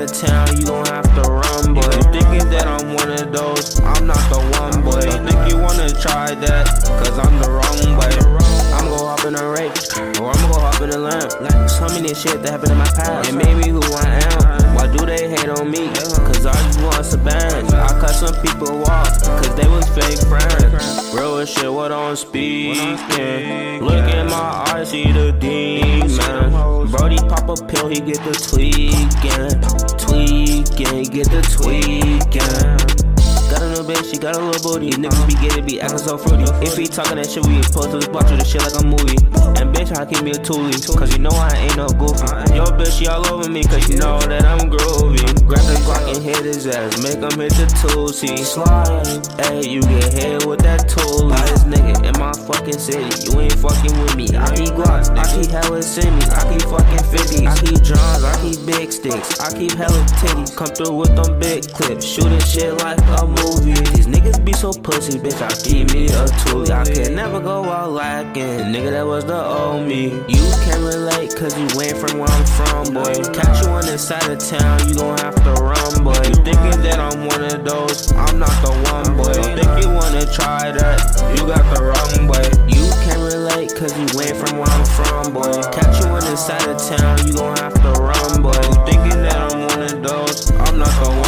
of town, you gon' have to run, boy. You thinking that I'm one of those, I'm not the one, boy. You think you wanna try that, cause I'm the wrong boy. I'm gon' hop in a race, or I'm gon' hop in a lamp. So many shit that happened in my past, it made me who I am. Why do they hate on me? Cause I just want a band. I cut some people off, cause they was fake friends. Real as shit, what I'm speaking. Look in my eyes, see the demon. Brody pop a pill, he get the tweaking. Tweaking, he get the tweaking. Got a little bitch, she got a little booty. These niggas be getting, be acting so fruity. If he talking that shit, we supposed to just watch this shit like a movie. And bitch, I keep me a toolie, cause you know I ain't no goofy. Yo bitch, she all over me, cause you know that I'm groovy. Grab the Glock and hit his ass, make him hit the 2C. Slide, ayy, you get hit with that tool. By this nigga in my fucking city, you ain't fucking with me. I keep Glocks, I keep hella semis, I keep fucking 50s. I keep drums, I keep big sticks, I keep hella titties. Come through with them big clips, shooting shit like a movie. These niggas be so pussy, bitch, I keep me a toolie. I could never go out lacking, nigga, that was the old me. You can't relate, cause you ain't from where I'm from, boy. Catch you on this side of town, you gon' have to run, boy. You thinking that I'm one of those, I'm not the one, boy. You think you wanna try that, you got the wrong, boy. You can't relate, cause you ain't from where I'm from, boy. Catch you on this side of town, you gon' have to run, boy. You thinking that I'm one of those, I'm not the one.